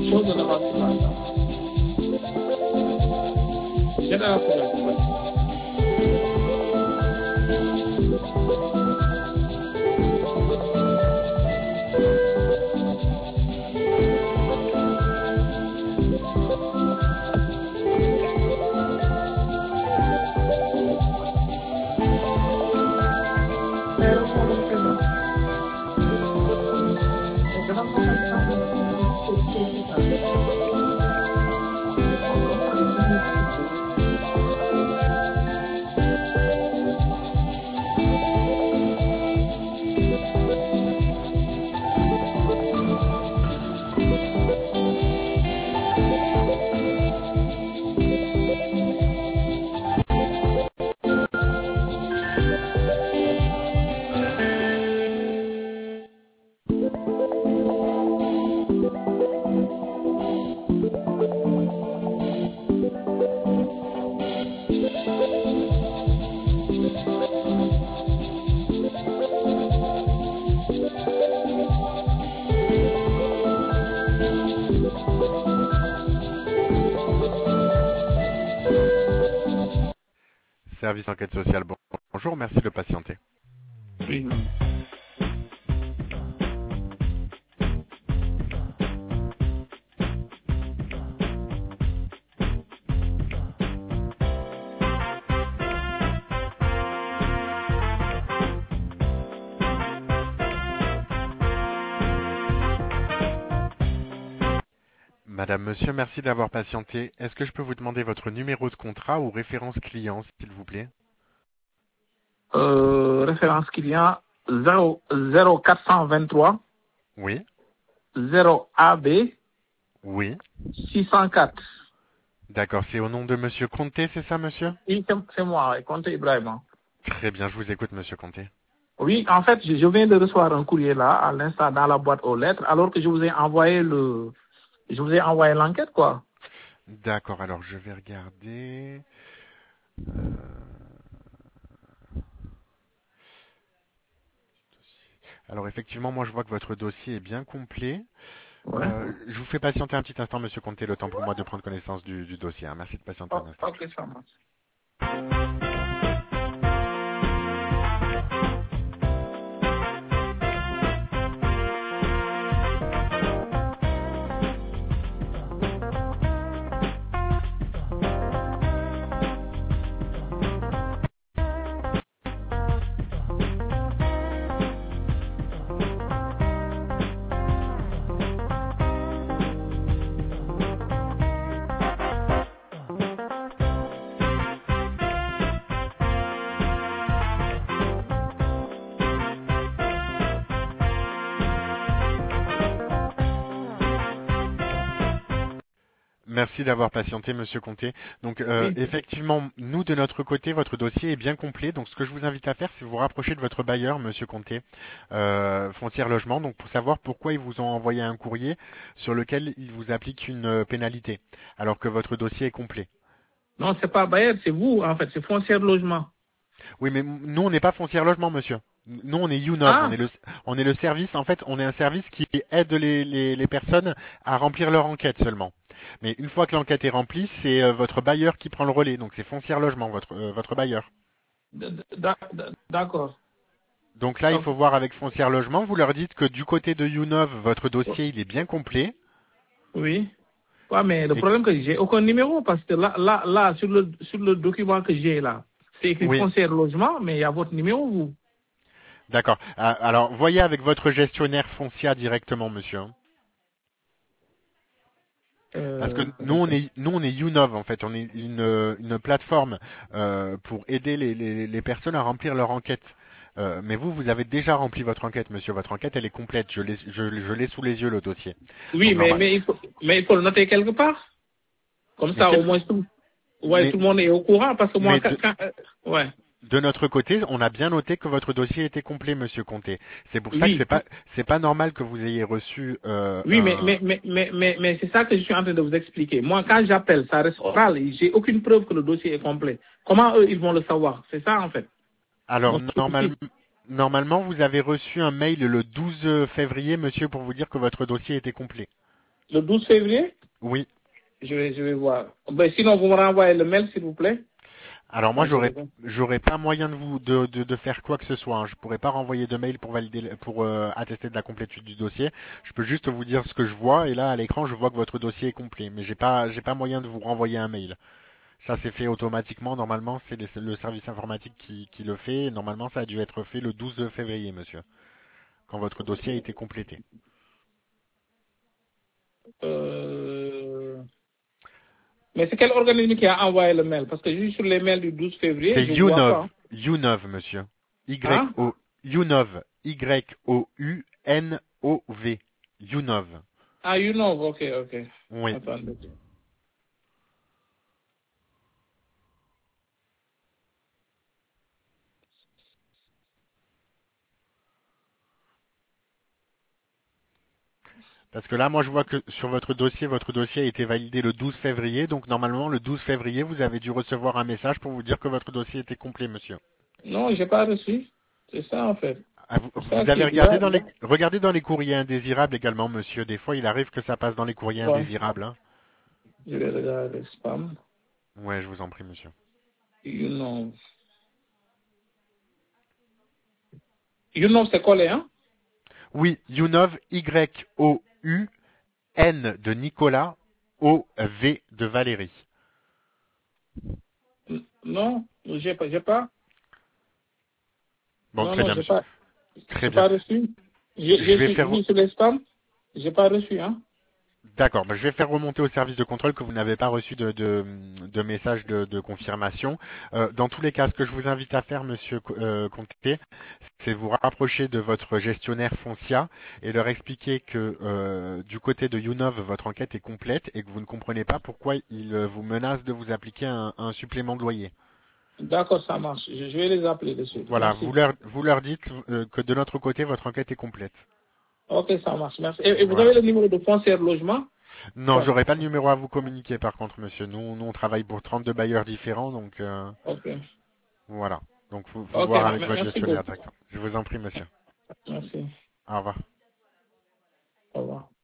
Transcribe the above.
chose ne va pas. Génération. Service enquête sociale, bonjour, merci de patienter. Oui. Madame, monsieur, merci d'avoir patienté. Est-ce que je peux vous demander votre numéro de contrat ou référence client, s'il vous plaît? Référence client 0423 Oui, 0 AB oui. 604. D'accord, c'est au nom de monsieur Conté, c'est ça, monsieur? Oui, c'est moi, Comte Ibrahima. Très bien, je vous écoute, monsieur Conté. Oui, en fait, je viens de recevoir un courrier là, à l'instant, dans la boîte aux lettres, alors que je vous ai envoyé l'enquête, quoi. D'accord, alors je vais regarder. Alors effectivement, moi je vois que votre dossier est bien complet. Ouais. Je vous fais patienter un petit instant, monsieur Conté, le temps pour moi de prendre connaissance du dossier, hein. Merci de patienter un Oh, instant. ok, ça marche. Merci d'avoir patienté, monsieur Conté. Donc, Oui. effectivement, nous, de notre côté, votre dossier est bien complet. Donc, ce que je vous invite à faire, c'est vous rapprocher de votre bailleur, monsieur Conté, Foncière Logement, donc pour savoir pourquoi ils vous ont envoyé un courrier sur lequel ils vous appliquent une pénalité, alors que votre dossier est complet. Non, c'est pas Bayer, c'est vous, en fait, c'est foncière logement. Oui, mais nous, on n'est pas Foncière Logement, monsieur. Nous, on est YouNov, Ah, on est le service, en fait, on est un service qui aide les personnes à remplir leur enquête seulement. Mais une fois que l'enquête est remplie, c'est votre bailleur qui prend le relais. Donc c'est Foncière Logement, votre bailleur. d'accord. Donc là, il Ok. faut voir avec Foncière Logement. Vous leur dites que du côté de YouNov, votre dossier, il est bien complet. Oui. Ouais, mais le Et problème que j'ai aucun numéro parce que là, sur le document que j'ai là, c'est écrit oui, foncière logement, mais il y a votre numéro, vous. d'accord. Alors, voyez avec votre gestionnaire Foncia directement, monsieur, hein. Parce que Euh, nous on est YouNov en fait, on est une plateforme pour aider les personnes à remplir leur enquête. Mais vous avez déjà rempli votre enquête, monsieur. Votre enquête, elle est complète. Je l'ai sous les yeux, le dossier. oui, Donc normal. mais il faut le noter quelque part. Comme Mais ça, au quel- moins, ouais, mais, tout le monde est au courant parce que moi, mais ouais. de notre côté, on a bien noté que votre dossier était complet, monsieur Conté. C'est pour ça que Oui, c'est pas normal que vous ayez reçu oui, mais c'est ça que je suis en train de vous expliquer. Moi, quand j'appelle, ça reste oral. J'ai aucune preuve que le dossier est complet. Comment eux, ils vont le savoir? C'est ça, en fait. Alors Mon souci. normalement, vous avez reçu un mail le 12 février, monsieur, pour vous dire que votre dossier était complet. Le 12 février? Oui. Je vais voir. Ben, sinon, vous me renvoyez le mail, s'il vous plaît. Alors moi, Moi, je vais... j'aurais pas moyen de faire quoi que ce soit, hein. Je pourrais pas renvoyer de mail pour valider, pour attester de la complétude du dossier. Je peux juste vous dire ce que je vois, et là, à l'écran, je vois que votre dossier est complet. Mais j'ai pas moyen de vous renvoyer un mail. Ça c'est fait automatiquement. Normalement, c'est le service informatique qui le fait. Normalement, ça a dû être fait le 12 février, monsieur, quand votre dossier a été complété. Euh... Mais c'est quel organisme qui a envoyé le mail? Parce que juste sur les mails du 12 février, C'est je ne vois pas. Younov, monsieur. Hein? Y-O, Younov. Y-O-U-N-O-V. Younov. Ah, you know. Ok, ok. Oui. Attendez. Parce que là, moi, je vois que sur votre dossier a été validé le 12 février. Donc, normalement, le 12 février, vous avez dû recevoir un message pour vous dire que votre dossier était complet, monsieur. Non, j'ai pas reçu. C'est ça, en fait. Ah, C'est ça vous qui avez est bizarre. regardez dans les courriers indésirables également, monsieur. Des fois, il arrive que ça passe dans les courriers Ouais. indésirables, hein. Je vais regarder spam. Ouais, je vous en prie, monsieur. You know. You know, c'est collé, hein? Oui, Younov, Y-O-U-N de Nicolas, O-V de Valérie. Non, j'ai pas. Bon, Non, très non, bien, monsieur. Très j'ai bien. pas reçu. Je vais J'ai faire, vu sur les spams. J'ai pas reçu, hein? d'accord, bah, je vais faire remonter au service de contrôle que vous n'avez pas reçu de message de confirmation. Dans tous les cas, ce que je vous invite à faire, monsieur Comté, c'est vous rapprocher de votre gestionnaire Foncia et leur expliquer que du côté de Younov, votre enquête est complète et que vous ne comprenez pas pourquoi ils vous menacent de vous appliquer un supplément de loyer. D'accord, ça marche. Je vais les appeler dessus. Voilà, Merci. vous leur dites que de notre côté, votre enquête est complète. Ok, ça marche. Merci. Et vous avez Voilà. le numéro de foncière logement? Non, Pas. j'aurais pas le numéro à vous communiquer par contre, monsieur. Nous on travaille pour 32 bailleurs différents, donc Ok. voilà. Donc faut Ok, voir avec votre merci gestionnaire beaucoup. directement. Je vous en prie, monsieur. Merci. Au revoir. Au revoir.